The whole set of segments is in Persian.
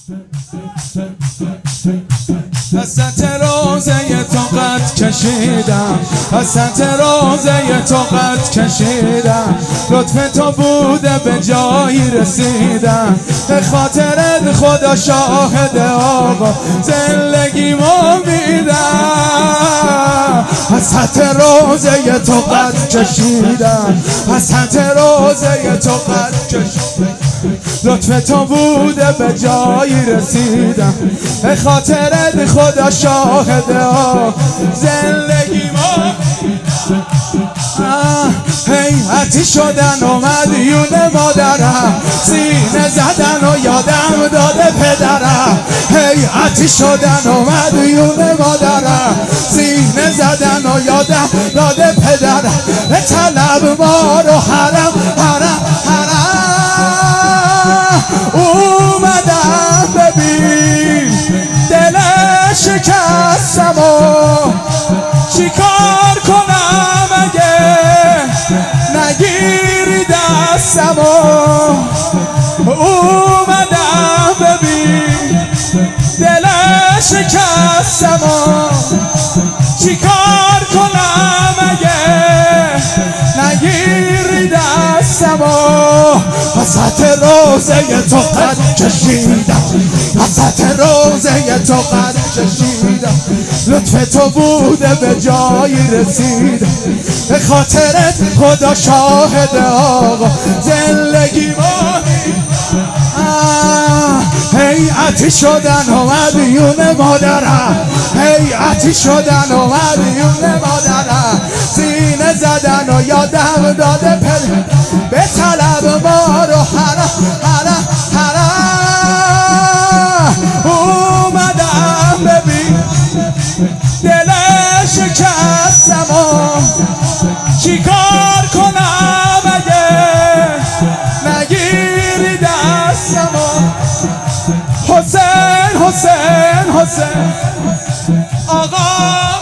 حسرت روزه تو قد کشیدم، حسرت روزه تو قد کشیدم، لطف تو بوده به جایی رسیدم، به خاطرت خدا شاهد آقا زندگیمو میدم. حسرت روزه تو قد کشیدم، حسرت روزه تو قد کشیدم، لطف تو بوده به جایی رسیدم، به خاطرت خدا شاهد زندگی ما. هیئتی شدن و مدیون مادرم، سینه زدن و یادم داده پدرم، هیئتی شدن و مدیون مادرم، سینه زدن و یادم داده پدرم، به طلب ما رو حرم حرم اومدم ببین دل شکستم و چیکار کنم اگه نگیری دستم و اومدم ببین دل شکستم و چیکار کنم اگه نگیری دستم و حسرت روزه تو قد کشیدم، حسرت روزه تو قد کشیدم، لطف تو بوده به جایی رسیدم، به خاطرت خدا شاهد آقا زندگی ما. هیئتی شدن و مدیون مادرم، هیئتی شدن و مدیون مادرم، سینه زدن و یادم داده پدرم، به طلب ما رو حرم حرم حرم اومدم ببین دل شکستم و چیکار کنم اگه نگیری دستم و حسین حسین حسین آقا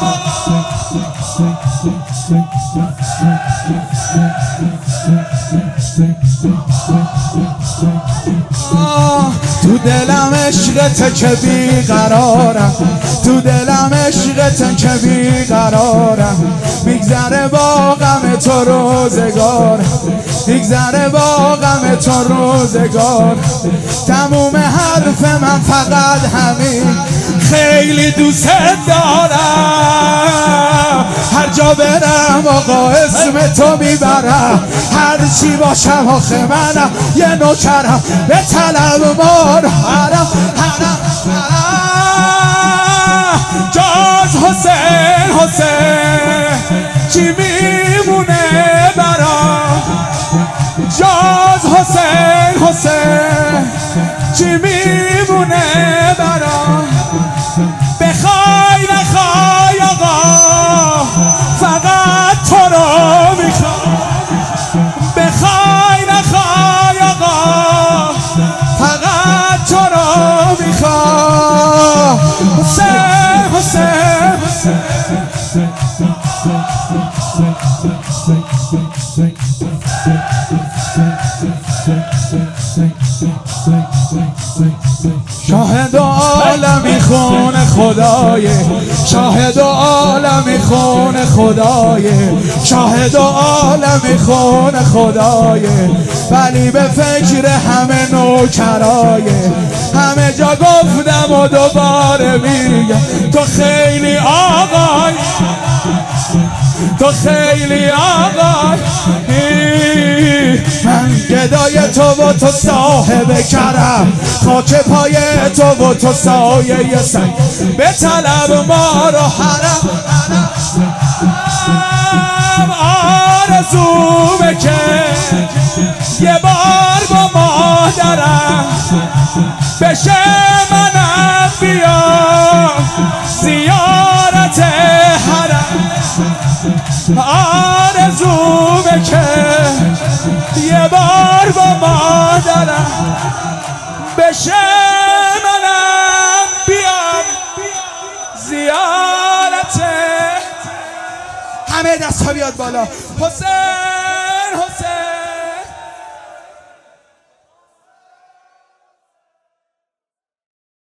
تو دلم عشقت که بیقرارم، تو دلم عشقت که بیقرارم، میگذره با غم تو روزگار، میگذره با غم تو روزگار، تموم حرف من فقط همین خیلی دوست دارم، هر جا برم آقا اسم تو میبرم، هر چی باشم آخه منم یه نوکرم، به طلب ما رو حرم حرم جاز حسین حسین چی میمونه برام، جاز حسین حسین چی میمونه برام، بخوای نخوای آقا فقط تو رو میخوام، بخوای نخوای آقا فقط تو رو میخوام. حسین حسین شاهد و عالمی خون خدایه، شاهد و عالمی خون خدایه، شاهد و عالمی خون خدایه، ولی به فکر همه نوکرایه، همه جا گفتم و دوباره میگم تو خیلی آقای، تو خیلی آقای، من گدای تو و تو صاحب کرم، خاک پای تو و تو سایه سنگ، به طلب ما رو حرم آرزومه که یه بار با مادرم بشه منم بیا زیارت حرم، آرزومه که یه بار با مادرم بشه منم بیام زیارت. همه دست ها بیاد بالا. حسین